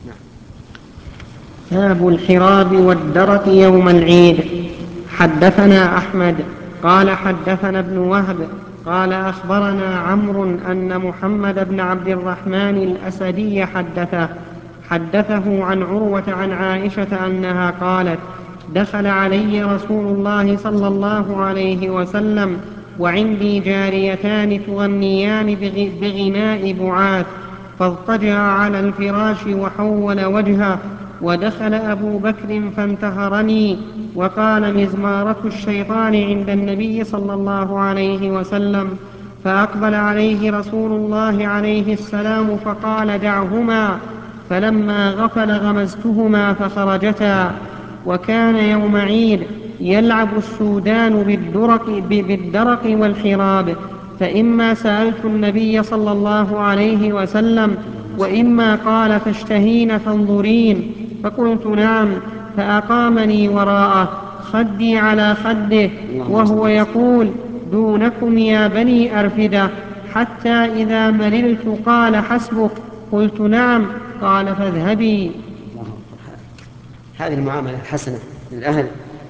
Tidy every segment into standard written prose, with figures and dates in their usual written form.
نعم. باب الحراب والدرك يوم العيد. حدثنا أحمد قال حدثنا ابن وهب قال أخبرنا عمرو أن محمد بن عبد الرحمن الأسدي حدثه عن عروة عن عائشة أنها قالت: دخل علي رسول الله صلى الله عليه وسلم وعندي جاريتان تغنيان بغناء بعاث، فاضطجع على الفراش وحول وجهه، ودخل أبو بكر فانتهرني وقال: مزمارة الشيطان عند النبي صلى الله عليه وسلم. فأقبل عليه رسول الله عليه السلام فقال: دعهما. فلما غفل غمزتهما فخرجتا. وكان يوم عيد يلعب السودان بالدرق والحراب، فإما سألت النبي صلى الله عليه وسلم وإما قال: تشتهين تنظرين؟ فقلت: نعم. فأقامني وراءه خدي على خده وهو يقول: دونكم يا بني أرفدة. حتى إذا مللت قال: حسبك. قلت: نعم. قال: فاذهبي. هذه المعاملة الحسنة للأهل.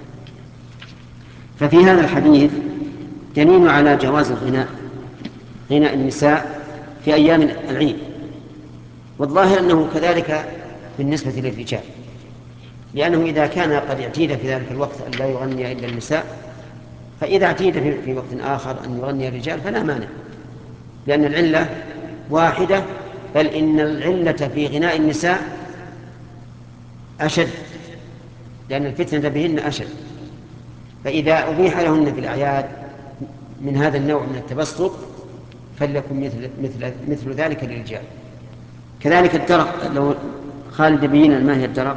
ففي هذا الحديث دليل على جواز غناء النساء في أيام العيد، والظاهر أنه كذلك بالنسبة للرجال، لأنه إذا كان قد اعتيد في ذلك الوقت أن لا يغني إلا النساء، فإذا اعتيد في وقت آخر أن يغني الرجال فلا مانع، لأن العلة واحدة، بل إن العلة في غناء النساء أشد، لأن الفتنة بهن أشد. فإذا أبيح لهن في الأعياد من هذا النوع من التبسط فليكن مثل ذلك للرجال. كذلك الدرق، لو خالد بينا ما هي الدرق؟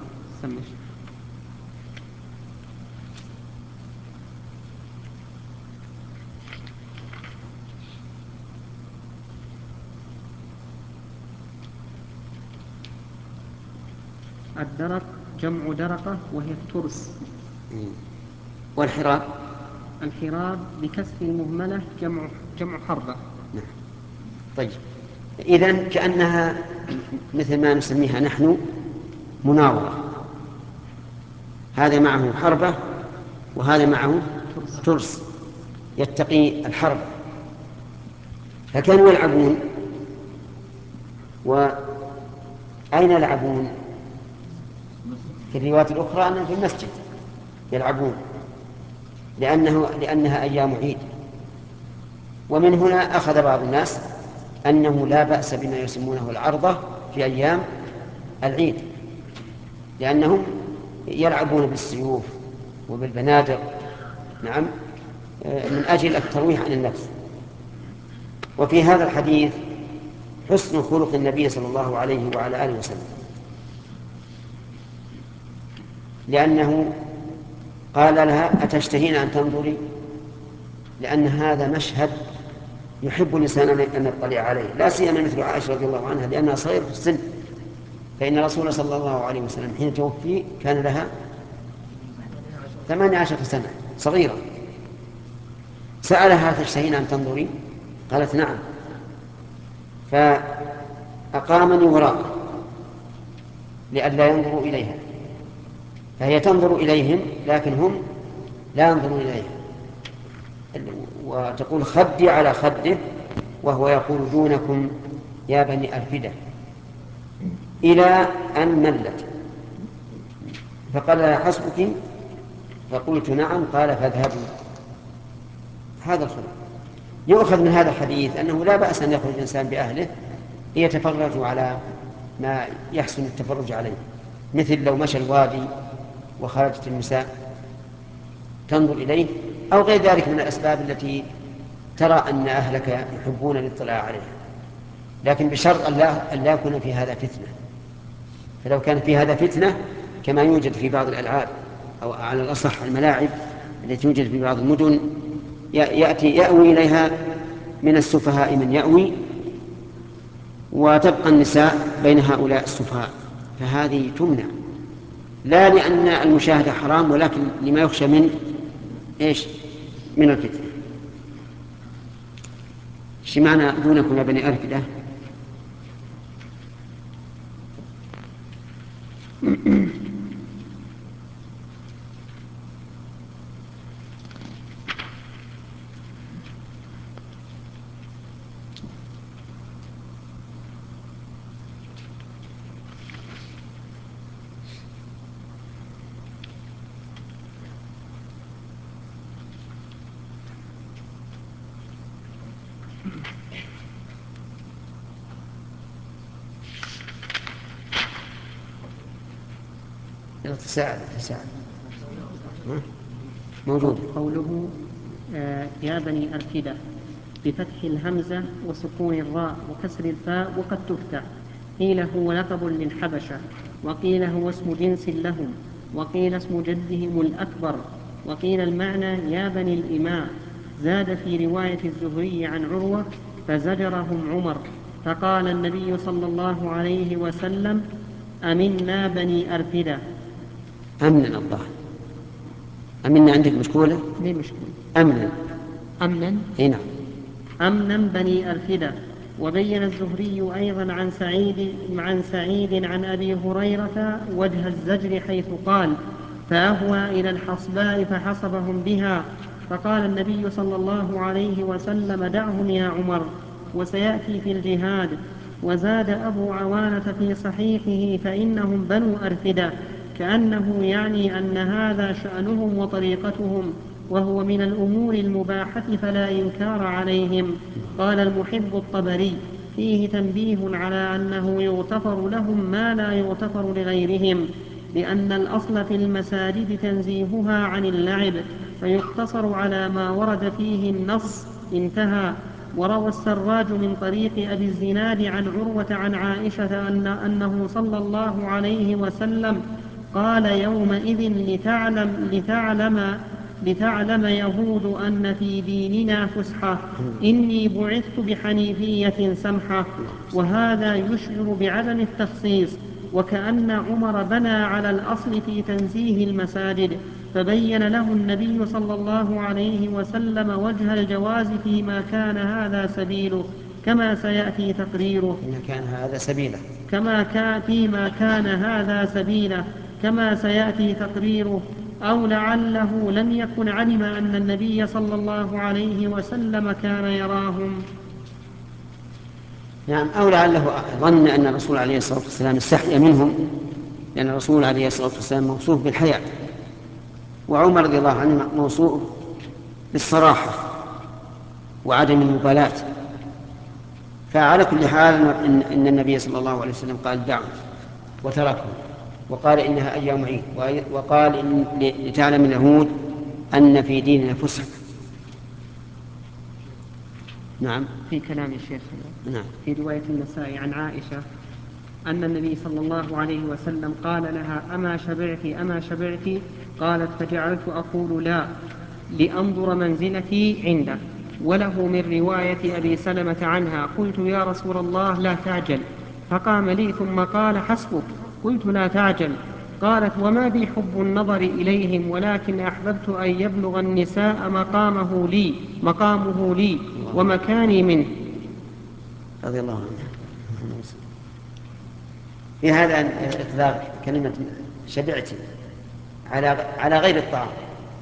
الدرق جمع درقة وهي الترس. والحراب؟ الحراب بكسر المهملة جمع حربة. طيب، إذن كأنها مثل ما نسميها نحن مناورة، هذا معه حربة وهذا معه ترس يتقي الحرب. فكانوا يلعبون، وأين يلعبون؟ في الروايات الأخرى أنهم في المسجد يلعبون، لأنها أيام عيد. ومن هنا أخذ بعض الناس أنه لا بأس بما يسمونه العرضة في أيام العيد، لأنهم يلعبون بالسيوف وبالبنادق، نعم، من أجل الترويح عن النفس. وفي هذا الحديث حسن خلق النبي صلى الله عليه وعلى آله وسلم، لأنه قال لها: أتشتهين أن تنظري؟ لأن هذا مشهد يحب الإنسان أن يطلع عليه، لا سيما مثل عائشة رضي الله عنها لأنها صغيرة في السن، فإن رسول صلى الله عليه وسلم حين توفي كان لها 18 سنة، صغيرة. سألها: تشتهين أن تنظري؟ قالت: نعم. فأقامني وراءه لئلا ينظروا إليها، فهي تنظر إليهم لكن هم لا ينظرون إليها، وتقول: خدي على خده وهو يقول: دونكم يا بني أرفدة، إلى أن ملت. فقال لها: حسبك؟ فقلت: نعم. قال: فاذهبوا. هذا الخلق. يؤخذ من هذا الحديث أنه لا بأس أن يخرج الإنسان بأهله ليتفرجوا على ما يحسن التفرج عليه، مثل لو مشى الوادي وخرجت النساء تنظر إليه، أو غير ذلك من الأسباب التي ترى أن أهلك يحبون الاطلاع عليها، لكن بشرط أن لا يكون في هذا فتنة. فلو كان في هذا فتنة كما يوجد في بعض الألعاب، أو على الأصح الملاعب التي توجد في بعض المدن، يأوي إليها من السفهاء من يأوي، وتبقى النساء بين هؤلاء السفهاء، فهذه تمنع، لا لأن المشاهدة حرام، ولكن لما يخشى من من الفتنة. شو معنى دونكم يا بني أرفدة؟ تساعد موجود. قوله يا بني أركدة بفتح الهمزة وسكون الراء وكسر الفاء وقد تفتح. قيل هو لقب للحبشة، وقيل هو اسم جنس لهم، وقيل اسم جدهم الأكبر، وقيل المعنى يا بني الإماء. زاد في رواية الزهري عن عروة فزجرهم عمر، فقال النبي صلى الله عليه وسلم أمنا بني أركدة. أمنا الظاهر، أمنا عندك مشكولة؟ ليه مشكلة؟ أمنا. أمنا؟ هنا أمنا بني أركدة. وبين الزهري أيضا عن سعيد عن أبي هريرة وجه الزجر حيث قال فأهوى إلى الحصباء فحصبهم بها، فقال النبي صلى الله عليه وسلم دعهم يا عمر وسيأتي في الجهاد. وزاد أبو عوانة في صحيحه فإنهم بنو أركدة، كأنه يعني أن هذا شأنهم وطريقتهم، وهو من الأمور المباحة فلا إنكار عليهم. قال المحب الطبري فيه تنبيه على أنه يغتفر لهم ما لا يغتفر لغيرهم، لأن الأصل في المساجد تنزيهها عن اللعب، فيقتصر على ما ورد فيه النص. انتهى. وروى السراج من طريق أبي الزناد عن عروة عن عائشة أنه صلى الله عليه وسلم قال يومئذ لتعلم يهود أن في ديننا فسحة، إني بعثت بحنيفية سمحة. وهذا يشعر بعدم التخصيص، وكأن عمر بنى على الأصل في تنزيه المساجد، فبين له النبي صلى الله عليه وسلم وجه الجواز فيما كان هذا سبيله كما سيأتي تقريره. فيما كان هذا سبيله كما سيأتي تقريره. أو لعله لم يكن علم أن النبي صلى الله عليه وسلم كان يراهم. نعم، أو لعله ظن أن الرسول عليه الصلاة والسلام استحيا منهم، لأن الرسول عليه الصلاة والسلام موصوف بالحياء، وعمر رضي الله عنه موصوف بالصراحة وعدم المبالاة. فعلى كل حال إن النبي صلى الله عليه وسلم قال دعوا وتركه، وقال إنها أيام عيد، وقال لتعلم اليهود أن في ديننا فسحة. نعم. في كلام الشيخ. نعم. في رواية النسائي عن عائشة أن النبي صلى الله عليه وسلم قال لها أما شبعت؟ قالت فجعلت أقول لا لأنظر منزلتي عنده. وله من رواية أبي سلمة عنها قلت يا رسول الله لا تعجل، فقام لي ثم قال حسبك. قلت لا تعجل. قالت وما بي حب النظر إليهم، ولكن أحببت أن يبلغ النساء مقامه لي ومكاني منه. رضي الله عنه. في هذا إطلاق كلمة شبعت على غير الطعام،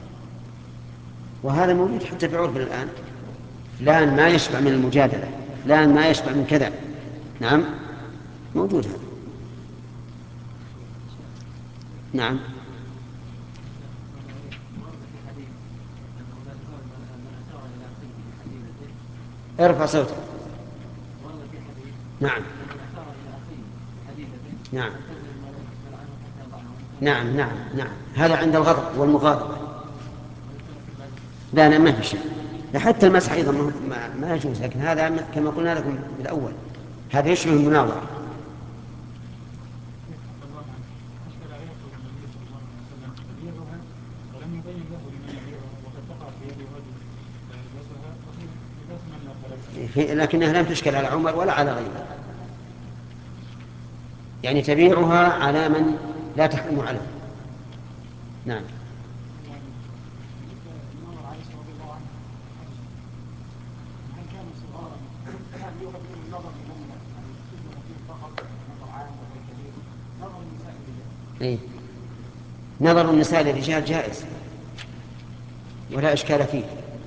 وهذا موجود حتى في عرفنا الآن. فلان ما يشبع من المجادلة، فلان ما يشبع من كذا. نعم، موجود هذا. نعم. ارفع صوتك. نعم. نعم. نعم. نعم. نعم. هذا عند الغضب والمغاضبة. لا ما في شيء. حتى المسح أيضا ما يجوز، لكن هذا كما قلنا لكم بالأول هذا يشبه المناظرة. لكنها لم تشكل على عمر ولا على غيره، يعني تبيعها على من لا تحرم عليه. نعم. إيه؟ نظر النساء للرجال جائز ولا إشكال فيه،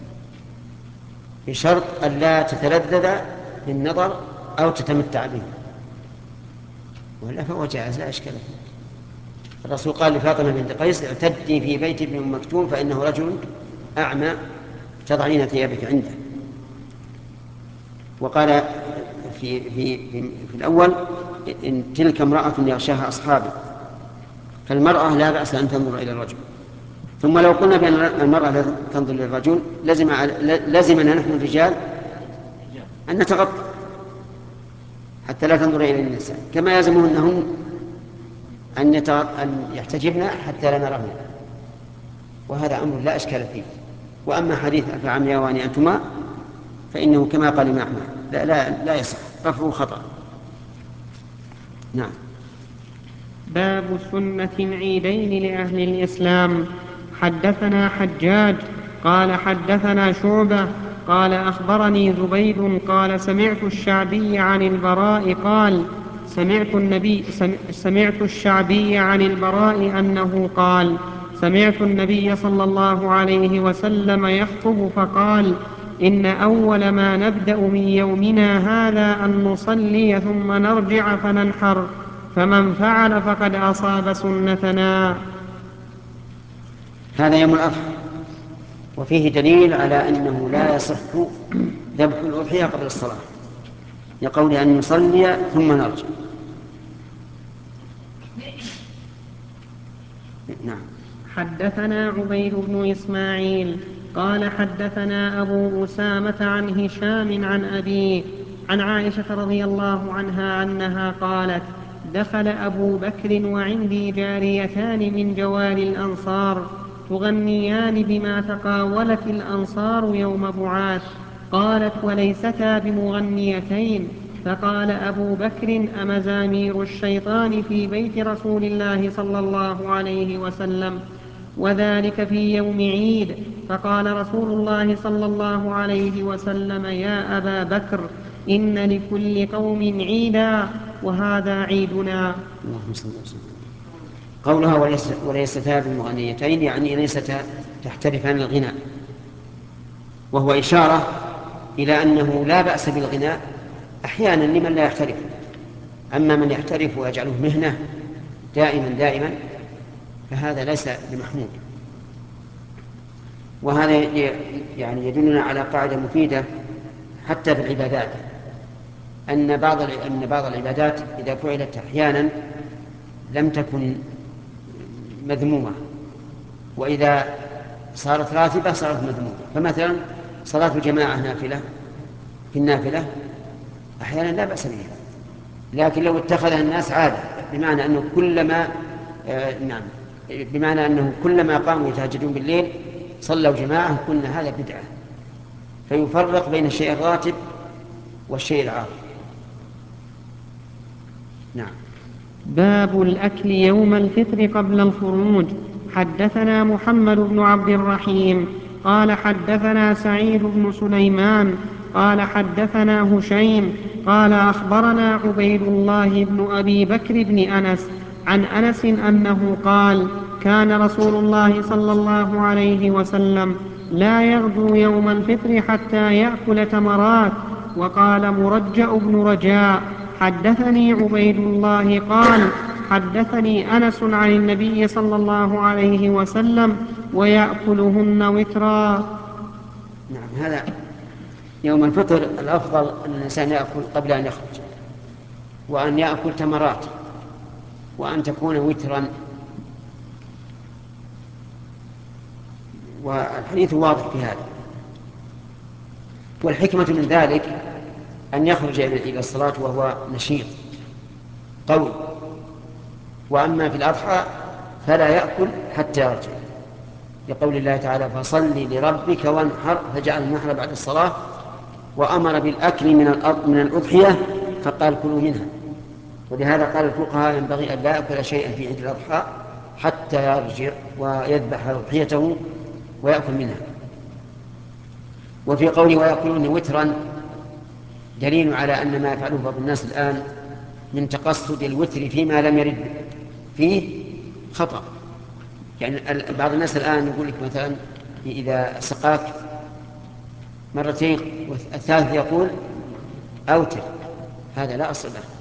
بشرط أن لا تتلذذ بالنظر أو تتمتع به، ولا فهو جائز لا إشكال فيه. الرسول قال لفاطمة بنت قيس: اعتدي في بيت ابن أم مكتوم فإنه رجل أعمى تضعين ثيابك عنده. وقال في الأول: إن تلك امرأة يغشاها أصحابه، فالمرأة لا بأس أن تنظر إلى الرجل. ثم لو قلنا بأن المرأة لا تنظر للرجل لزمنا نحن الرجال أن نتغطى حتى لا تنظر إلى النساء، كما يلزمهن أن يحتجبن حتى لا نرهن، وهذا أمر لا أشكال فيه. وأما حديث فعمياوان أنتما فإنه كما قال الإمام أحمد لا يصح، رفعه خطأ. نعم. باب سنة العيدين لأهل الإسلام. حدثنا حجاج قال حدثنا شعبة قال أخبرني زبيد قال سمعت الشعبي عن البراء قال سمعت الشعبي عن البراء أنه قال: سمعت النبي صلى الله عليه وسلم يخطب فقال: إن أول ما نبدأ من يومنا هذا أن نصلي ثم نرجع فننحر، فمن فعل فقد أصاب سنتنا. هذا يوم الأضحى، وفيه دليل على أنه لا يصح ذبح الأضحية قبل الصلاة، لقول أن نصلي ثم نرجع. نعم. حدثنا عبيد بن إسماعيل قال حدثنا أبو أسامة عن هشام عن أبيه عن عائشة رضي الله عنها أنها قالت: دخل أبو بكر وعندي جاريتان من جواري الأنصار تغنيان بما تقاولت الأنصار يوم بعاث. قالت: وليستا بمغنيتين. فقال أبو بكر: أمزامير الشيطان في بيت رسول الله صلى الله عليه وسلم، وذلك في يوم عيد. فقال رسول الله صلى الله عليه وسلم: يا أبا بكر، إن لكل قوم عيدا وهذا عيدنا. اللهم صل وسلم. قولها وليستا بمغنيتين يعني ليستا تحترفان الغناء، وهو إشارة إلى أنه لا بأس بالغناء أحيانا لمن لا يحترف، أما من يحترف ويجعله مهنة دائما فهذا ليس بمحمود. وهذا يعني يدلنا على قاعدة مفيدة حتى في العبادات، أن بعض العبادات إذا فعلت أحيانا لم تكن مذمومة، وإذا صارت راتبة صارت مذمومة. فمثلا صلاة الجماعة نافلة في النافلة أحيانا لا بأس بها، لكن لو اتخذها الناس عادة بمعنى أنه كلما قاموا يتهجدون بالليل صلوا جماعة قلنا هذا بدعة، فيفرق بين الشيء الراتب والشيء العارض. نعم. باب الأكل يوم الفطر قبل الخروج. حدثنا محمد بن عبد الرحيم قال حدثنا سعيد بن سليمان قال حدثنا هشيم قال أخبرنا عبيد الله بن أبي بكر بن أنس عن أنس أنه قال: كان رسول الله صلى الله عليه وسلم لا يغدو يوم الفطر حتى يأكل تمرات. وقال مرجأ بن رجاء: حدثني عبيد الله قال: حدثني أنس عن النبي صلى الله عليه وسلم ويأكلهن وترا. نعم. هذا يوم الفطر الأفضل أن الإنسان يأكل قبل أن يخرج، وأن يأكل تمرات، وأن تكون وترا. والحديث واضح في هذا. والحكمة من ذلك أن يخرج إلى الصلاة وهو نشيط قوي. وأما في الأضحى فلا يأكل حتى يرجع، لقول الله تعالى: فصل لربك وانحر، فجعل النحر بعد الصلاة، وأمر بالأكل من الأضحية فقال: كلوا منها. ولهذا قال الفقهاء: ينبغي أن لا يأكل شيئا في عيد الأضحى حتى يرجع ويذبح أضحيته ويأكل منها. وفي قوله ويأكلون وترا دليل على أن ما يفعله بعض الناس الآن من تقصد الوتر فيما لم يرد فيه خطأ. يعني بعض الناس الآن يقول لك مثلا إذا سقاك مرتين والثالث يقول أوتر، هذا لا أصل له.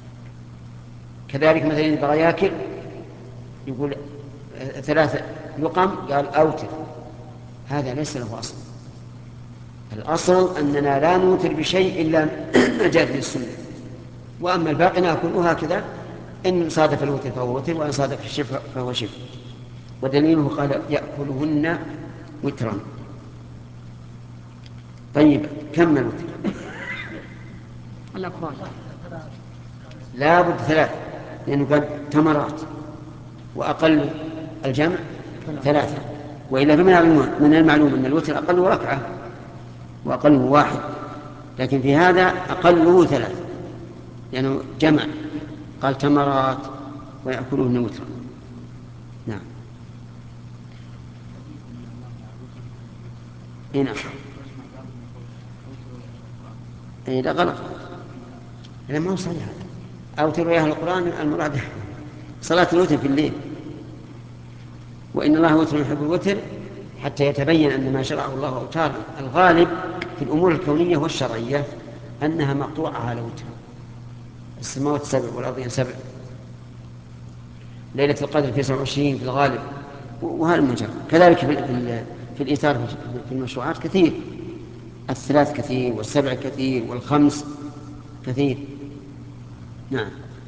كذلك مثلا إذا بغى ياكل يقول 3 لقم قال أوتر، هذا ليس له أصل. الأصل أننا لا نوتر بشيء إلا ما جاء في السنة، وأما الباقي نأكل هكذا، إن صادف الوتر فهو وتر، وإن صادف الشفع فهو شفع. ودليله قال يأكلهن وترا. طيب كم الوتر؟ الأفراد لا بد 3، لأنه قال تمرات، وأقل الجمع 3. وإلا من المعلوم أن الوتر أقله ركعة وأقله 1، لكن في هذا أقله 3 لأنه جمع، قال تمرات ويأكلهن وترا. نعم. نعم. لا غلط، هذا ما هو صحيح. أوتروا يا أهل القرآن المراد صلاة الوتر في الليل، وإن الله وتر يحب الوتر حتى يتبين أن ما شرعه الله أوتارا. الغالب في الأمور الكونية والشرعية أنها مقطوعة على وتر، السماوات 7 والأرضين 7، ليلة القدر في 27 في الغالب، وهذا المجرد. كذلك في الإيثار في المشروعات كثير، 3 كثير، 7 كثير، 5 كثير. نعم.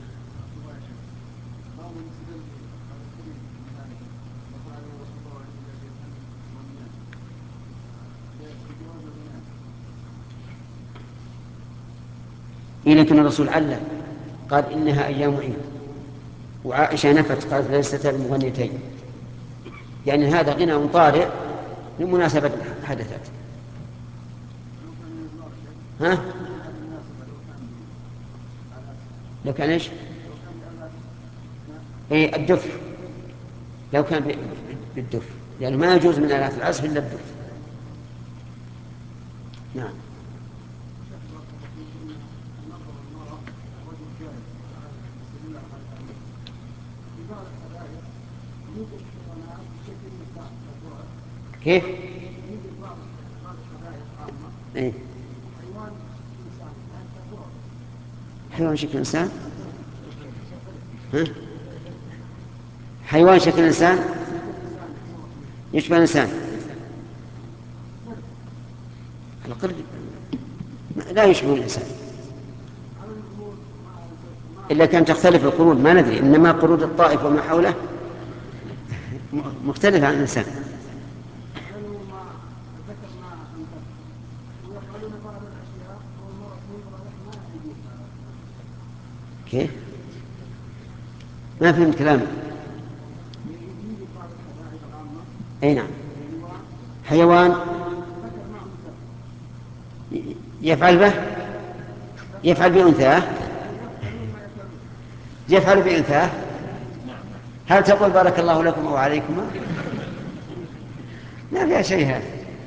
لكن الرسول علم قال إنها أيام عيد، وعائشة نفت قالت ليست بمغنيتين، يعني هذا غنى طارئ لمناسبة حدثت. ها؟ لو كان ايش؟ اي الدف، لو كان بالدف، يعني ما يجوز من آلات العزف إلا الدف. نعم. كيف؟ إيه؟ حيوان شكل إنسان؟ ها؟ حيوان شكل إنسان يشبه الإنسان على الأقل لا يشبه الإنسان، إلا كان تختلف القرود ما ندري، إنما قرود الطائف وما حوله مختلفة عن الإنسان. كيف؟ ما فهمت كلامك. أي نعم، حيوان يفعل به، يفعل بأنثاه، يفعل بأنثاه. هل تقول بارك الله لكم أو عليكم؟ ما فيها شيء هذا.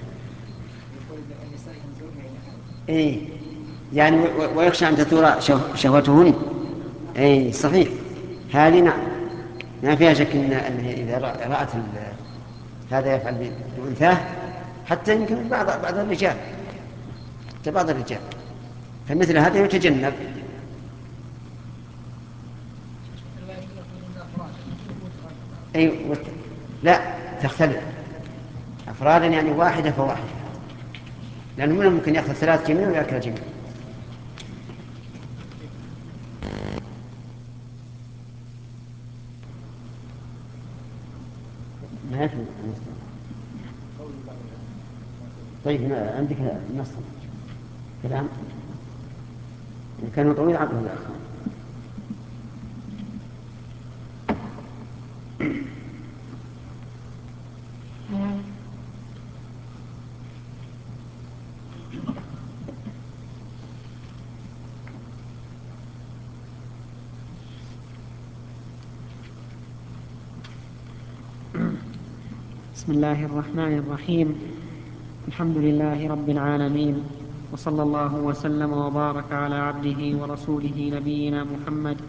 إيه يعني ويخشى أن تثور شهوتهن. إيه صحيح، هذه نعم ما فيها شك إن إذا رأت هذا يفعل بأنثاه، حتى يمكن بعض الرجال، حتى بعض الرجال، فمثل هذا يتجنب. أي لا تختلف أفرادا، يعني واحدة فواحدة، لأنه من ممكن يأخذ 3 جميع ويأكل جميع. ما يفهم. طيب عندك نص كلام إن كان طويل عقله لا. بسم الله الرحمن الرحيم. الحمد لله رب العالمين، وصلى الله وسلم وبارك على عبده ورسوله نبينا محمد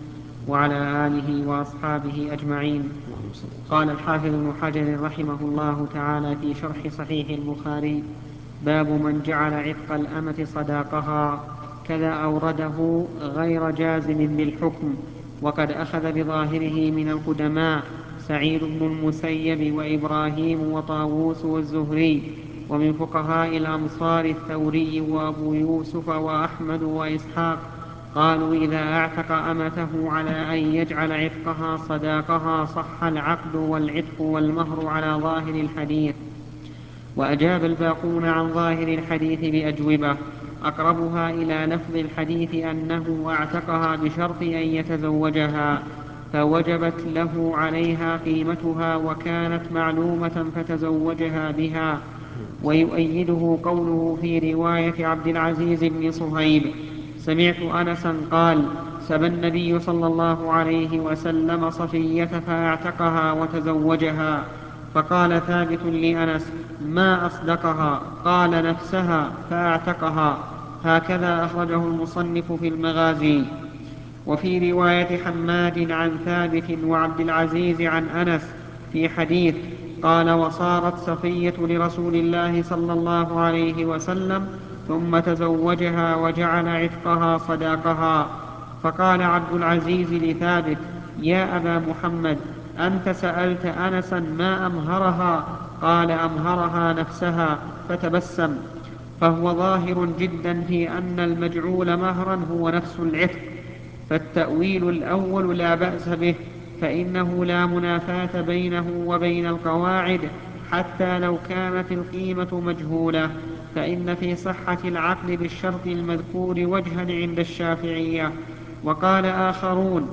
وعلى آله وأصحابه أجمعين. قال الحافظ ابن حجر رحمه الله تعالى في شرح صحيح البخاري: باب من جعل عتق الأمة صداقها، كذا أورده غير جازم بالحكم، وقد أخذ بظاهره من القدماء سعيد بن المسيب وإبراهيم وطاووس والزهري، ومن فقهاء الأمصار الثوري وأبو يوسف وأحمد وإسحاق، قالوا إذا أعتق أمته على أن يجعل عتقها صداقها صح العقد والعتق والمهر على ظاهر الحديث. وأجاب الباقون عن ظاهر الحديث بأجوبة أقربها إلى لفظ الحديث أنه أعتقها بشرط أن يتزوجها، فوجبت له عليها قيمتها وكانت معلومة فتزوجها بها. ويؤيده قوله في رواية عبد العزيز بن صهيب: سمعت أنسا قال: سبى النبي صلى الله عليه وسلم صفية فأعتقها وتزوجها. فقال ثابت لأنس: ما أصدقها؟ قال: نفسها فأعتقها. هكذا أخرجه المصنف في المغازي. وفي رواية حماد عن ثابت وعبد العزيز عن أنس في حديث قال: وصارت صفية لرسول الله صلى الله عليه وسلم ثم تزوجها وجعل عتقها صداقها. فقال عبد العزيز لثابت: يا أبا محمد، أنت سألت أنسا ما أمهرها؟ قال: أمهرها نفسها. فتبسم. فهو ظاهر جدا في أن المجعول مهرا هو نفس العتق، فالتأويل الأول لا بأس به، فإنه لا منافاة بينه وبين القواعد حتى لو كانت القيمة مجهولة، فإن في صحة العقد بالشرط المذكور وجها عند الشافعية. وقال آخرون: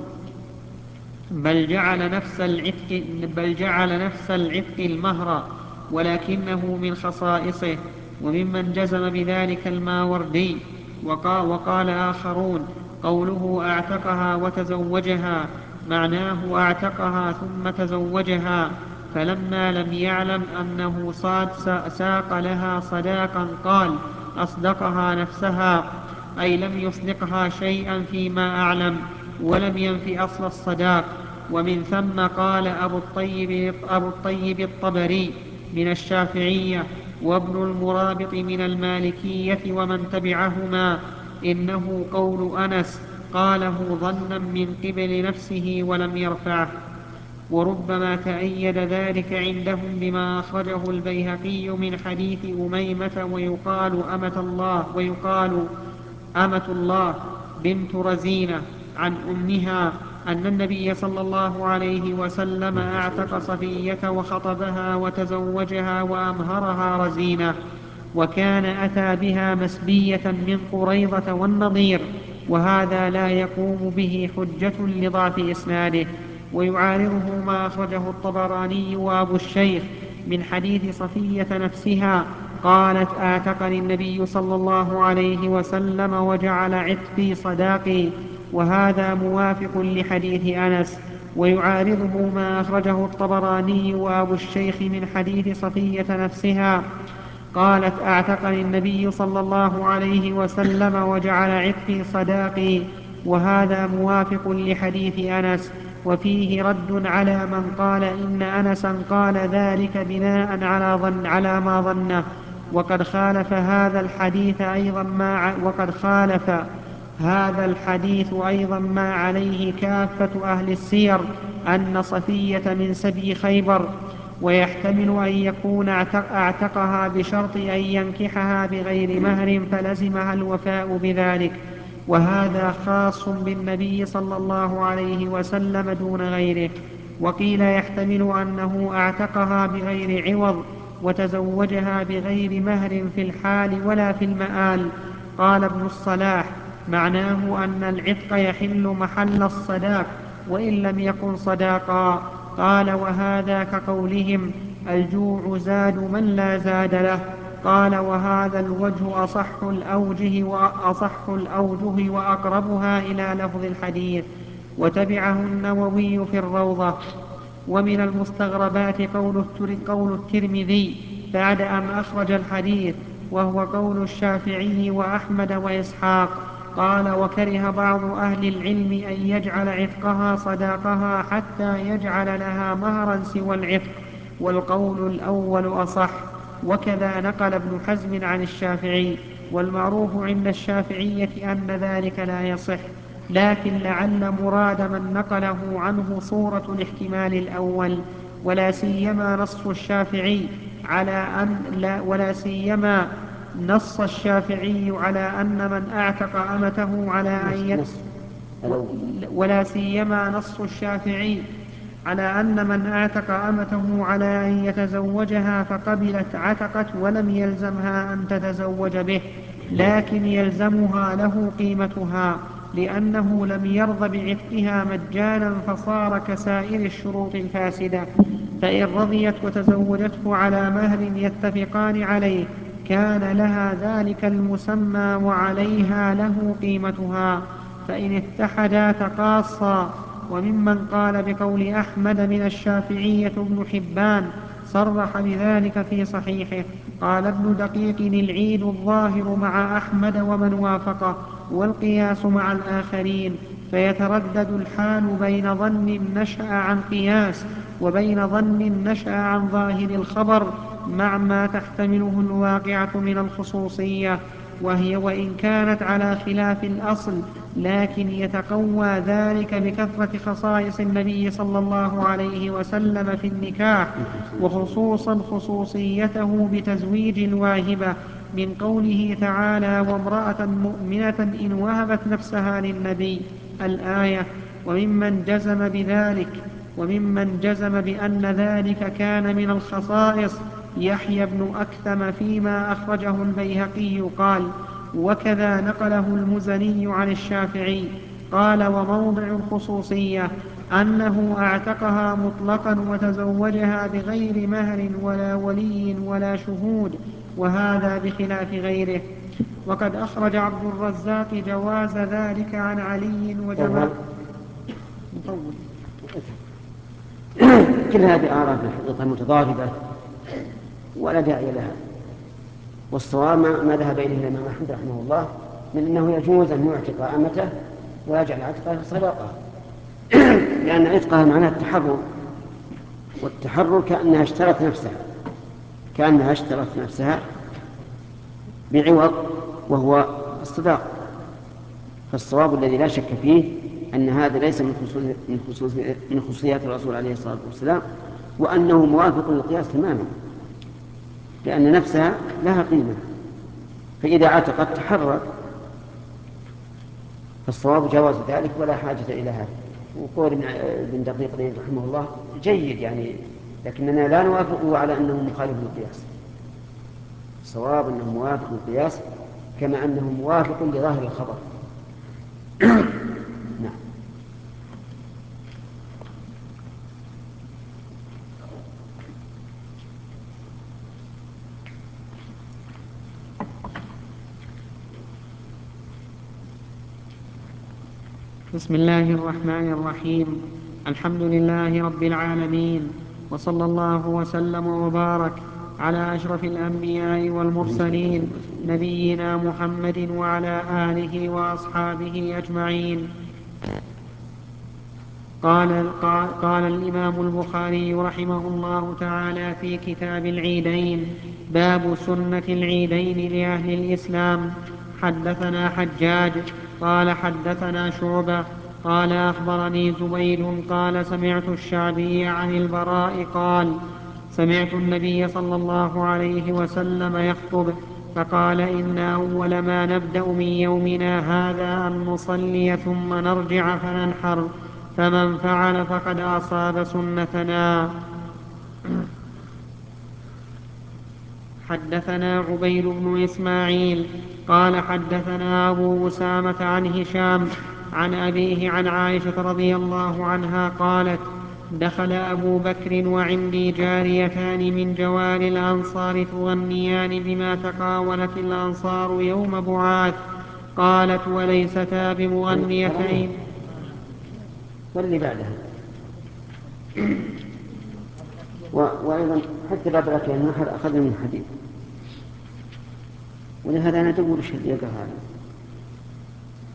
بل جعل نفس العتق المهر، ولكنه من خصائصه. وممن جزم بذلك الماوردي. وقال آخرون: قوله أعتقها وتزوجها معناه أعتقها ثم تزوجها، فلما لم يعلم أنه ساق لها صداقا قال: أصدقها نفسها، أي لم يصدقها شيئا فيما أعلم، ولم ينف أصل الصداق. ومن ثم قال أبو الطيب الطبري من الشافعية وابن المرابط من المالكية ومن تبعهما: إنه قول أنس قاله ظنا من قبل نفسه ولم يرفعه. وربما تأيد ذلك عندهم بما أخرجه البيهقي من حديث أميمة ويقال أمة الله بنت رزينة عن أمها أن النبي صلى الله عليه وسلم أعتق صفية وخطبها وتزوجها وأمهرها رزينة، وكان أتى بها مسبية من قريظة والنضير، وهذا لا يقوم به حجة لضعف إسناده. ويعارضه ما أخرجه الطبراني وأبو الشيخ من حديث صفية نفسها قالت: أعتقني النبي صلى الله عليه وسلم وجعل عتقي صداقي، وهذا موافق لحديث أنس. ويعارضه ما أخرجه الطبراني وأبو الشيخ من حديث صفية نفسها قالت: أعتقني النبي صلى الله عليه وسلم وجعل عتقي صداقي، وهذا موافق لحديث أنس. وفيه رد على من قال إن أنسا قال ذلك بناء على ما ظنه، وقد خالف هذا الحديث أيضا ما عليه كافة أهل السير أن صفية من سبي خيبر، ويحتمل أن يكون اعتقها بشرط أن ينكحها بغير مهر فلزمها الوفاء بذلك، وهذا خاص بالنبي صلى الله عليه وسلم دون غيره. وقيل يحتمل أنه اعتقها بغير عوض وتزوجها بغير مهر في الحال ولا في المآل. قال ابن الصلاح: معناه أن العتق يحل محل الصداق وإن لم يكن صداقا. قال: وهذا كقولهم: الجوع زاد من لا زاد له. قال: وهذا الوجه أصح الأوجه وأقربها إلى لفظ الحديث. وتبعه النووي في الروضة. ومن المستغربات قول الترمذي بعد أن أخرج الحديث، وهو قول الشافعي وأحمد وإسحاق: قال: وكره بعض أهل العلم أن يجعل عتقها صداقها حتى يجعل لها مهرا سوى العتق، والقول الأول أصح. وكذا نقل ابن حزم عن الشافعي، والمعروف عند الشافعية أن ذلك لا يصح، لكن لعل مراد من نقله عنه صورة الاحتمال الأول، ولا سيما نص الشافعي على أن من أعتق أمته على أن ولا سيما نص الشافعي على أن من أعتق أمته على أن يتزوجها فقبلت عتقت ولم يلزمها أن تتزوج به، لكن يلزمها له قيمتها، لأنه لم يرض بعتقها مجانا فصار كسائر الشروط الفاسدة. فإن رضيت وتزوجته على مهر يتفقان عليه كان لها ذلك المسمى وعليها له قيمتها، فإن اتحدا تقاصا. وممن قال بقول أحمد من الشافعية ابن حبان صرح بذلك في صحيحه. قال ابن دقيق: العيد الظاهر مع أحمد ومن وافقه، والقياس مع الآخرين، فيتردد الحال بين ظن نشأ عن قياس وبين ظن نشأ عن ظاهر الخبر مع ما تحتمله الواقعة من الخصوصية، وهي وإن كانت على خلاف الأصل، لكن يتقوى ذلك بكثرة خصائص النبي صلى الله عليه وسلم في النكاح، وخصوصا خصوصيته بتزويج الواهبة، من قوله تعالى: وامرأة مؤمنة إن وهبت نفسها للنبي، الآية. وممن جزم بأن ذلك كان من الخصائص يحيى بن أكثم فيما أخرجه البيهقي قال: وكذا نقله المزني عن الشافعي قال: وموضع الخصوصية أنه أعتقها مطلقا وتزوجها بغير مهر ولا ولي ولا شهود، وهذا بخلاف غيره. وقد أخرج عبد الرزاق جواز ذلك عن علي وجماعة. كل هذه آراء في الحقيقة متضاربة ولا داعي لها، والصواب ما ذهب إليه الإمام أحمد رحمه الله من أنه يجوز أن يعتق أمته ويجعل عتقها صداقة، لأن عتقها معناه التحرر، والتحرر كأنها اشترت نفسها بعوض وهو الصداق. فالصواب الذي لا شك فيه أن هذا ليس من خصوصيات الرسول عليه الصلاة والسلام، وأنه موافق للقياس تماما، لأن نفسها لها قيمة، فإذا عتقت تحرر. فالصواب جواز ذلك ولا حاجة إلى هذا. وقول ابن دقيق رحمه الله جيد يعني، لكننا لا نوافقه على أنه مخالف للقياس. الصواب أنه موافق للقياس كما أنه موافق لظاهر الخبر. نعم. بسم الله الرحمن الرحيم. الحمد لله رب العالمين، وصلى الله وسلم وبارك على أشرف الأنبياء والمرسلين نبينا محمد وعلى آله وأصحابه أجمعين. قال الإمام البخاري رحمه الله تعالى في كتاب العيدين: باب سنة العيدين لأهل الإسلام. حدثنا حجاج قال حدثنا شعبة قال أخبرني زبيد قال سمعت الشعبي عن البراء قال: سمعت النبي صلى الله عليه وسلم يخطب فقال: إن أول ما نبدأ من يومنا هذا أن نصلي ثم نرجع فننحر، فمن فعل فقد أصاب سنتنا. حدثنا عبيد بن إسماعيل قال حدثنا أبو أسامة عن هشام عن أبيه عن عائشة رضي الله عنها قالت: دخل أبو بكر وعندي جاريتان من جوار الأنصار تغنيان بما تقاولت الأنصار يوم بعاث. قالت: وليستا بمغنيتين. واللي بعدها وأيضا حتى باب الأكل النحر أخذ من الحديث، ولهذا أنا أدور وش اللي يقرأ هذا.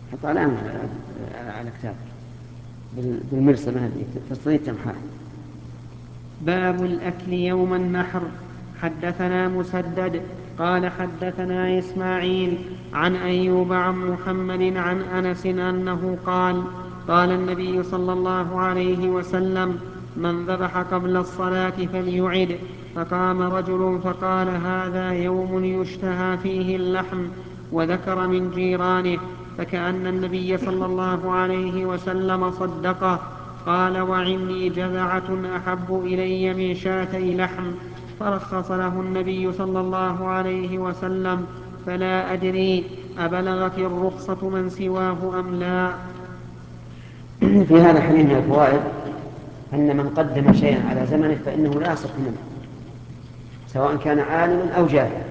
حط علامة على كتاب بالمرسمة هذه تستطيع تمحاها. باب الأكل يوم النحر. حدثنا مسدد قال حدثنا إسماعيل عن أيوب عن محمد عن أنس أنه قال قال النبي صلى الله عليه وسلم من ذبح قبل الصلاة فليعد. فقام رجل فقال هذا يوم يشتهى فيه اللحم، وذكر من جيرانه، فكأن النبي صلى الله عليه وسلم صدقه. قال وعندي جذعة أحب إلي من شاتي لحم. فرخص له النبي صلى الله عليه وسلم، فلا أدري أبلغت الرخصة من سواه أم لا. في هذا الحديث من الفوائد أن من قدم شيئا على زمنه فإنه لا يصح منه، سواء كان عالما أو جاهلا.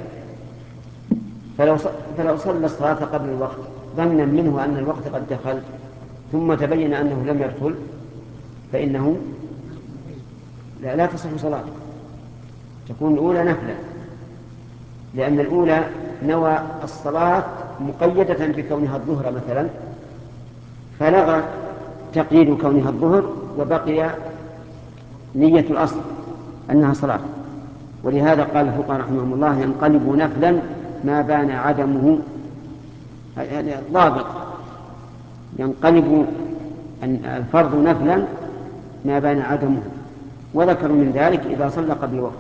فلو صلى الصلاة قبل الوقت ظنا منه أن الوقت قد دخل ثم تبين أنه لم يدخل فإنه لا تصح صلاته، تكون الأولى نفلا، لأن الأولى نوى الصلاة مقيدة بكونها الظهر مثلا، فلغى تقييد كونها الظهر وبقي نية الأصل أنها صلاة. ولهذا قال الفقهاء رحمهم الله ينقلب نفلا ما بان عدمه، هذا ضابط، ينقلب الفرض نفلا ما بان عدمه، وذكر من ذلك إذا صلى قبل الوقت.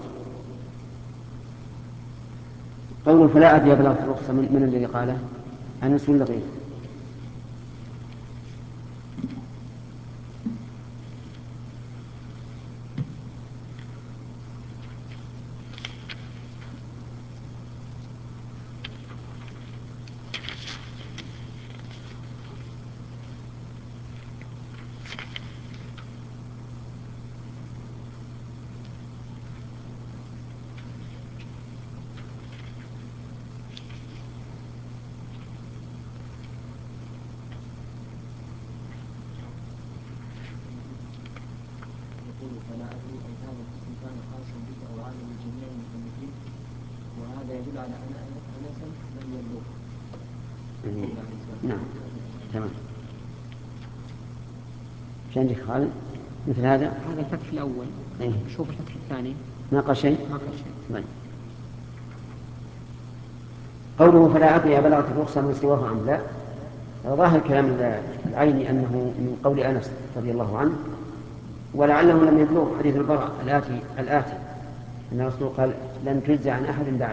قوله فلا أدري بلغت الرخصة من الذي قاله؟ أنس ولا غيره؟ فلا أدري أن هذا الاسم كان خاصا به أو عاما لجميع المكلفين، وهذا يدل على أن أنسا لم يبلغ. نعم تمام. شو عندك خالد مثل هذا الفتح الأول. شوف الفتح الثاني ما قال شيء. طيب. قوله فلا أدري بلغت الرخصة من سواه أم لا، ظاهر كلام العيني أنه من قول أنس رضي الله عنه، ولعله لم يبلغ حديث البراء الآتي أن الرسول قال لن تجزى عن أحد بعدك.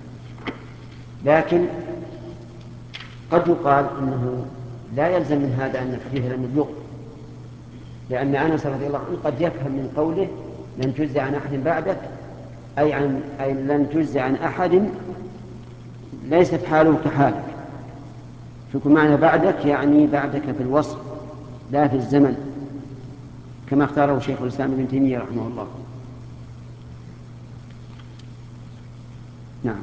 لكن قد يقال أنه لا يلزم من هذا أن الحديث لم يبلغ، لأن أنس رضي الله عنه قد يفهم من قوله لن تجزى عن أحد بعدك أي لن تجزى عن أحد ليست حاله كحالك. فكما معنى بعدك يعني بعدك في الوصف لا في الزمن، كما اختاره شيخ الإسلام ابن تيمية رحمه الله. نعم.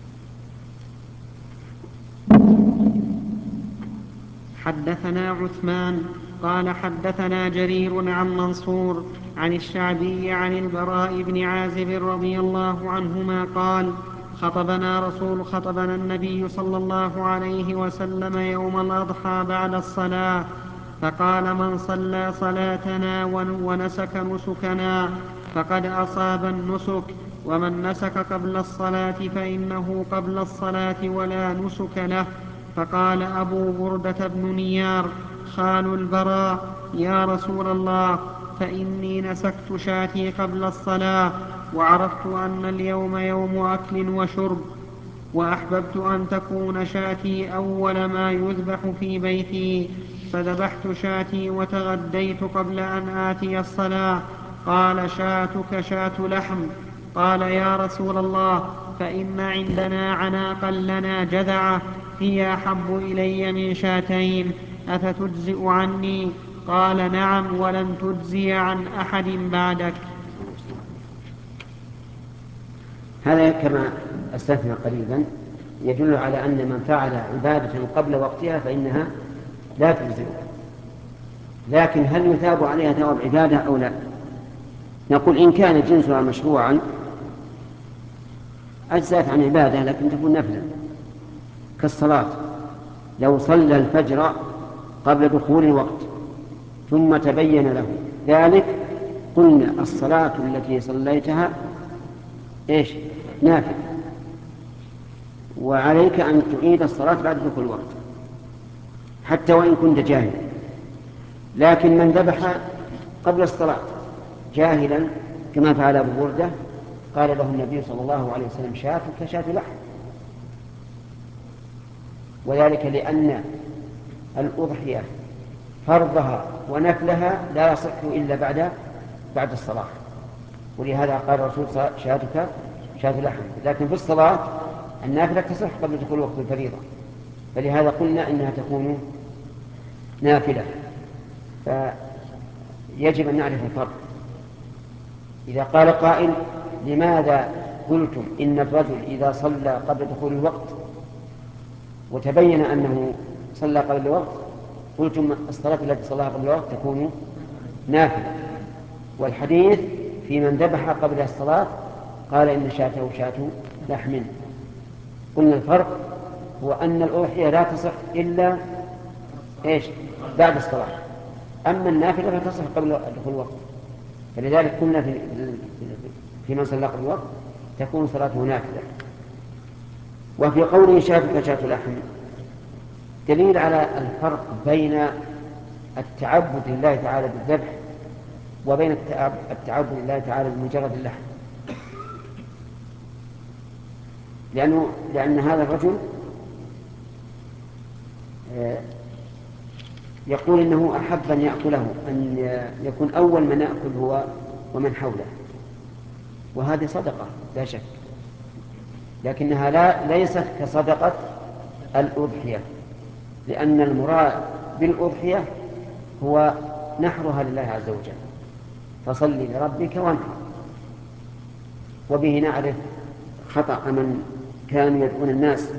حدثنا عثمان قال حدثنا جرير عن منصور عن الشعبي عن البراء بن عازب رضي الله عنهما قال خطبنا النبي صلى الله عليه وسلم يوم الأضحى بعد الصلاة، فقال من صلى صلاتنا ونسك نسكنا فقد أصاب النسك، ومن نسك قبل الصلاة فإنه قبل الصلاة ولا نسك له. فقال أبو بردة بن نيار خال البراء يا رسول الله فإني نسكت شاتي قبل الصلاة، وعرفت أن اليوم يوم أكل وشرب، وأحببت أن تكون شاتي أول ما يذبح في بيتي، فذبحت شاتي وتغديت قبل أن آتي الصلاة. قال شاتك شات لحم. قال يا رسول الله فإن عندنا عناقا لنا جذعة هي أحب إلي من شاتين، أفتجزئ عني؟ قال نعم ولن تجزي عن أحد بعدك. هذا كما أسلفنا قريبا يدل على أن من فعل عبادة قبل وقتها فإنها لا تجزئه، لكن هل يثاب عليها ثواب عبادة أو لا؟ نقول إن كان جنسها مشروعا أجزأت عن عبادة لكن تكون نفلا كالصلاة، لو صلى الفجر قبل دخول الوقت ثم تبين له ذلك قلنا الصلاة التي صليتها إيش؟ نافلة، وعليك أن تعيد الصلاة بعد دخول الوقت حتى وإن كنت جاهلا. لكن من ذبح قبل الصلاة جاهلا كما فعل أبو بردة قال له النبي صلى الله عليه وسلم شاة كشاة لحم، وذلك لأن الأضحية فرضها ونفلها لا يصح إلا بعد الصلاة، ولهذا قال الرسول شاتك شاة لحم. لكن في الصلاة النافلة تصح قبل دخول وقت الفريضة، فلهذا قلنا إنها تكون نافلة. فيجب أن نعرف الفرق. إذا قال قائل لماذا قلتم إن الرجل إذا صلى قبل دخول الوقت وتبين أنه صلى قبل الوقت قلتم الصلاة التي صلاها قبل الوقت تكون نافلة، والحديث في من ذبح قبل الصلاة قال إن شاته شاة لحم. قلنا الفرق هو أن الأضحية لا تصح إلا إيش؟ بعد الصلاة، أما النافلة فتصح قبل دخول الوقت. فلذلك قلنا في من صلى قبل الوقت تكون صلاته نافلة. وفي قوله شاتك شاة لحم دليل على الفرق بين التعبد لله تعالى بالذبح وبين التعبد لله تعالى بمجرد اللحم. لأن هذا الرجل يقول إنه أحب أن يأكله، أن يكون أول من يأكل هو ومن حوله، وهذه صدقة لا شك، لكنها ليست كصدقة الأضحية، لأن المراد بالأضحية هو نحرها لله عز وجل، فصل لربك وانحر. وبه نعرف خطأ من كانوا يدعون الناس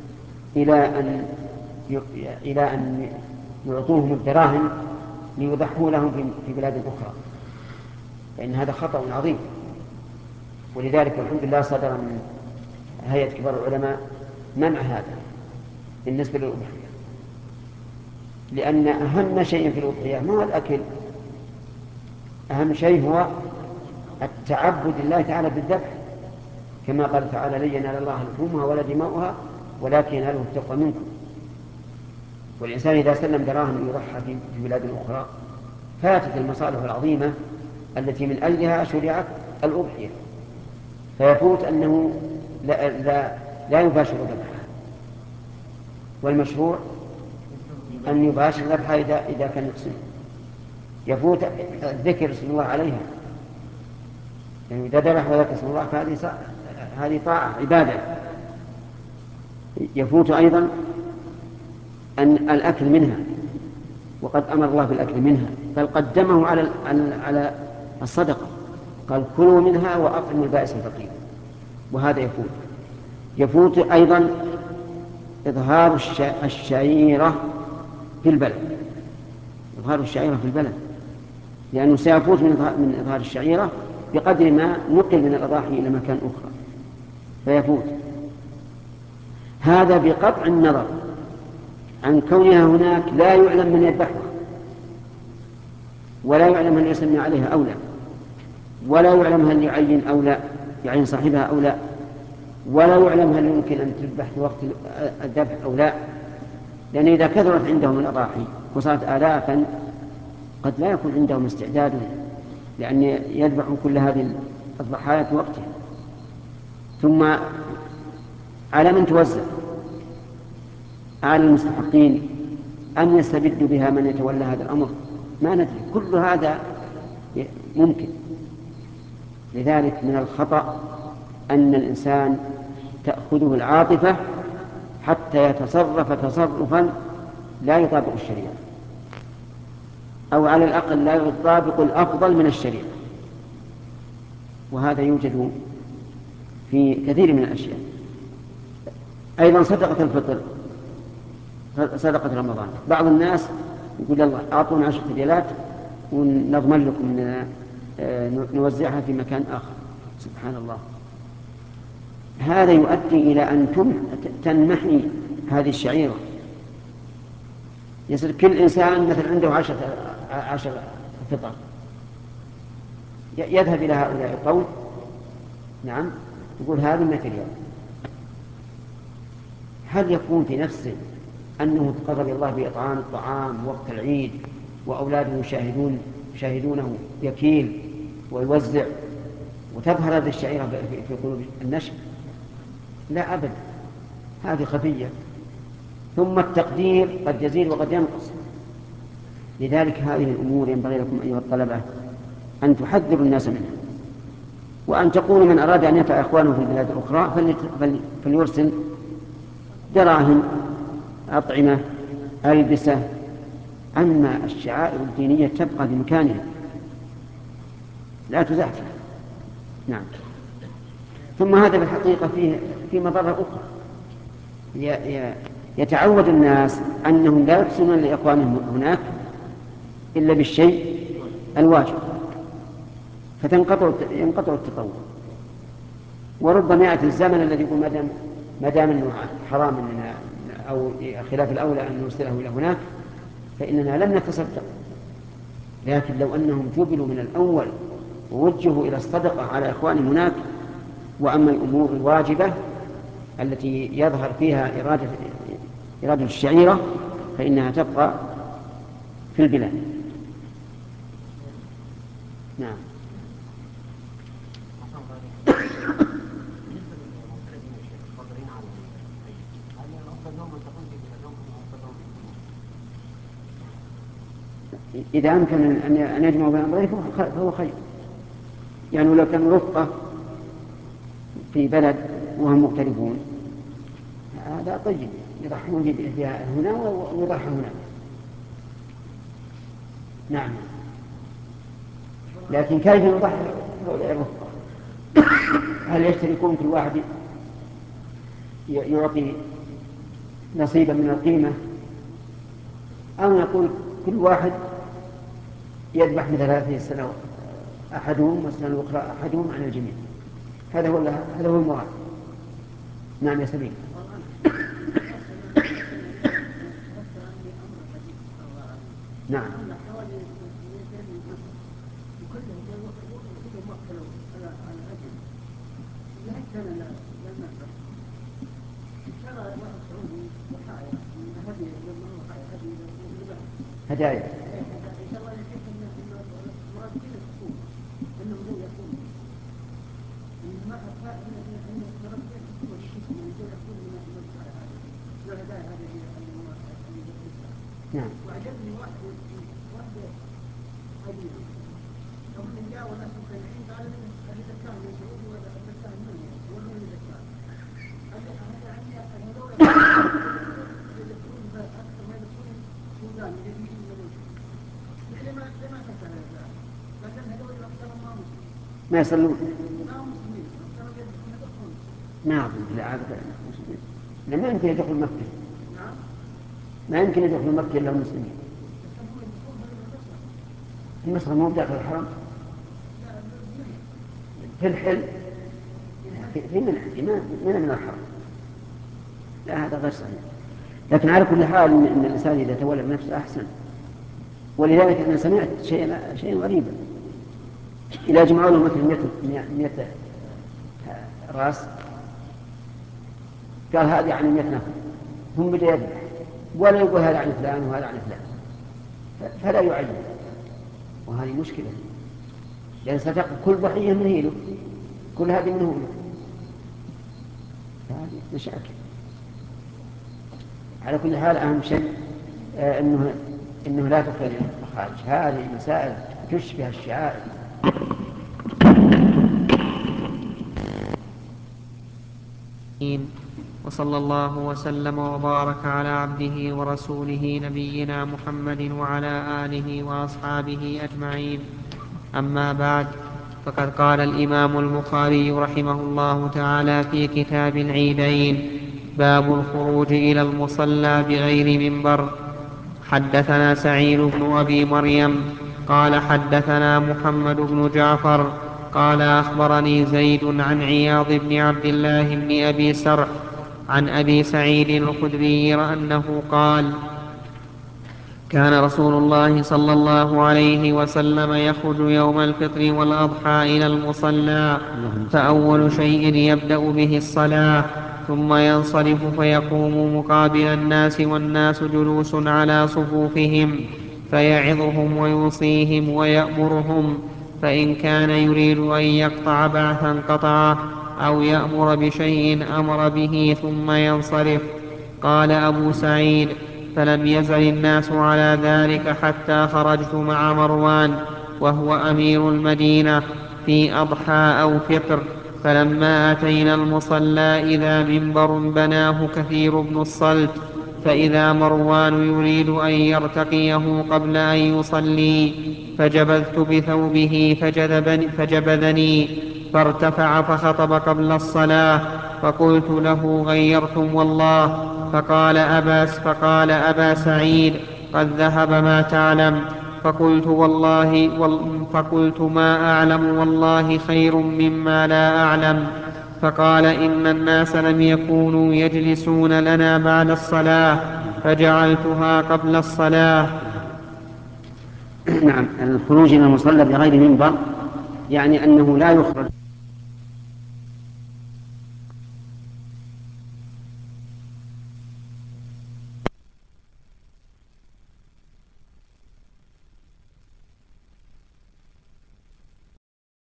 إلى أن يعطوهم الدراهم ليضحوا لهم في بلاد أخرى، فإن هذا خطأ عظيم. ولذلك الحمد لله صدر من هيئة كبار العلماء منع هذا بالنسبة للأضحية، لأن أهم شيء في الأضحية ما هو الأكل، أهم شيء هو التعبد لله تعالى بالذبح، كما قال تعالى لن ينال الله لحومها ولا دماؤها ولكن يناله التقوى منكم. والإنسان إذا سلم دراهم يضحى في بلاد أخرى فاتت المصالح العظيمة التي من أجلها شرعت الأضحية، فيفوت أنه لا يباشر ذبحها. والمشروع أن يباشر ذبحها إذا كان يقصد، يفوت الذكر اسم الله عليها، يعني إذا ذبح وذكر اسم الله فهذه طاعة عبادة. يفوت أيضا أن الأكل منها، وقد أمر الله بالأكل منها بل قدمه على الصدقة، قال كلوا منها وأطعموا البائس الفقير، وهذا يفوت أيضا إظهار الشعيرة في البلد، إظهار الشعيرة في البلد، لأنه سيفوت من إظهار الشعيرة بقدر ما نقل من الأضاحي إلى مكان أخرى فيفوت. هذا بقطع النظر عن كونها هناك لا يعلم من يذبحها، ولا يعلم من يسمي عليها أو لا، ولا يعلم هل يعين صاحبها أو لا، ولا يعلم هل يمكن أن تذبح في وقت الذبح أو لا، لأن إذا كثرت عندهم الأضاحي وصارت آلافا قد لا يكون عندهم استعداد لأن يذبحوا كل هذه الضحايا في وقتها. ثم على من توزع؟ على المستحقين أن يستبد بها من يتولى هذا الأمر؟ ما ندري، كل هذا ممكن. لذلك من الخطأ أن الإنسان تأخذه العاطفة حتى يتصرف تصرفا لا يطابق الشريعة، أو على الأقل لا يطابق الأفضل من الشريعة، وهذا يوجد في كثير من الأشياء. أيضا صدقة الفطر، صدقة رمضان، بعض الناس يقول يلا أعطونا 10 ريالات ونضمن لكم نوزعها في مكان آخر. سبحان الله، هذا يؤدي إلى أن تنمحي هذه الشعيرة يصير كل إنسان مثل عنده 10 فطر، يذهب إلى هؤلاء القوم، نعم، يقول هذه 100 ريال. هل يكون في نفسه أنه تقرب الله بإطعام الطعام وقت العيد وأولاده يشاهدونه يكيل ويوزع وتظهر هذه الشعيرة في قلوب النشء؟ لا أبدا، هذه خفية. ثم التقدير قد يزيد وقد ينقص. لذلك هذه الأمور ينبغي لكم أيها الطلبة أن تحذروا الناس منها، وأن تقولوا من أراد أن ينفع إخوانه في البلاد الأخرى فليرسل دراهم، أطعمة، ألبسة. أما الشعائر الدينية تبقى بمكانها لا تزعزع. نعم. ثم هذا بالحقيقة في مضرة أخرى. يتعود الناس أنهم لا يحسنون لإخوانهم هناك إلا بالشيء الواجب، ينقطع التطور. وربما يأتي الزمن الذي يقول ما دام أنه حرام أننا أو خلاف الأولى أن نرسله إلى هناك فإننا لم نتصدق. لكن لو أنهم جبلوا من الأول ووجهوا إلى الصدقة على إخوانهم هناك، وأما الأمور الواجبة التي يظهر فيها إرادة الشعيرة فإنها تبقى في البلاد. نعم. إذا أمكن أن يجمعوا بين أمرين فهو خير. يعني لو كانوا رفقة في بلد وهم مغتربون هذا طيب، يضحون فيها هنا ويضحى هناك. نعم. لكن كيف يضحى الرفقة؟ هل يشتركون كل واحد يعطي نصيبا من القيمة، أو نقول كل واحد يذبح مثل هذه السنة أحدهم والسنة الأخرى أحدهم عن الجميع؟ هذا هو المراد. نعم يا سليم. نعم. هدايا. نعم. وعجبني واحد قديم لو من جاء وناس مختلفين قال لي أجد الكلام من سعودي ولا الكلام مني ولا من الكلام قال لي هذا عندي هذول يدخلون أكثر ما يدخلون سودان يجيبون من لما تفعل هذا؟ لكن هذول أكثر ما يصلون ما مسلمين أكثر يدخلون. نعم. لا عبد المسلمين لما يمكن يدخل مكة. نعم. ما يمكن يدخل مكة إلا المسلمين. في مصر مو داخل الحرم، في الحل، في من الحرم. لا هذا غير صحيح. لكن على كل حال إن الإنسان إذا تولى بنفسه أحسن. ولذلك أنا سمعت شيء غريبا. إذا جمعوا له مثل 100 رأس قال هذه عن 100 نفر، هم بدأ يذبح ولا يقول هذا عن فلان وهذا عن فلان، فلا يعين. وهذه مشكلة، لأن ستقف كل ضحية من هيله، كل هذه منه له. هذه مشاكل. على كل حال أهم شيء إنه لا تخرج المخارج. هذه مسائل تشبه الشعائر. وصلى الله وسلم وبارك على عبده ورسوله نبينا محمد وعلى آله وأصحابه أجمعين. أما بعد، فقد قال الإمام البخاري رحمه الله تعالى في كتاب العيدين: باب الخروج إلى المصلى بغير منبر. حدثنا سعيد بن أبي مريم قال حدثنا محمد بن جعفر قال أخبرني زيد عن عياض بن عبد الله بن أبي سرح عن أبي سعيد الخدري أنه قال: كان رسول الله صلى الله عليه وسلم يخرج يوم الفطر والأضحى إلى المصلى، فأول شيء يبدأ به الصلاة، ثم ينصرف فيقوم مقابل الناس والناس جلوس على صفوفهم، فيعظهم ويوصيهم ويأمرهم، فإن كان يريد أن يقطع بعثا قطعه، أو يأمر بشيء أمر به ثم ينصرف. قال أبو سعيد: فلم يزل الناس على ذلك حتى خرجت مع مروان وهو أمير المدينة في أضحى أو فطر، فلما أتينا المصلى إذا منبر بناه كثير بن الصلت، فإذا مروان يريد أن يرتقيه قبل أن يصلي، فجبذت بثوبه فجبذني فارتفع فخطب قبل الصلاة، فقلت له: غيرتم والله. فقال أبا سعيد: قد ذهب ما تعلم. فقلت ما أعلم والله خير مما لا أعلم. فقال: إن الناس لم يكونوا يجلسون لنا بعد الصلاة، فجعلتها قبل الصلاة. نعم. الخروج إلى المصلى بغير منبر يعني أنه لا يخرج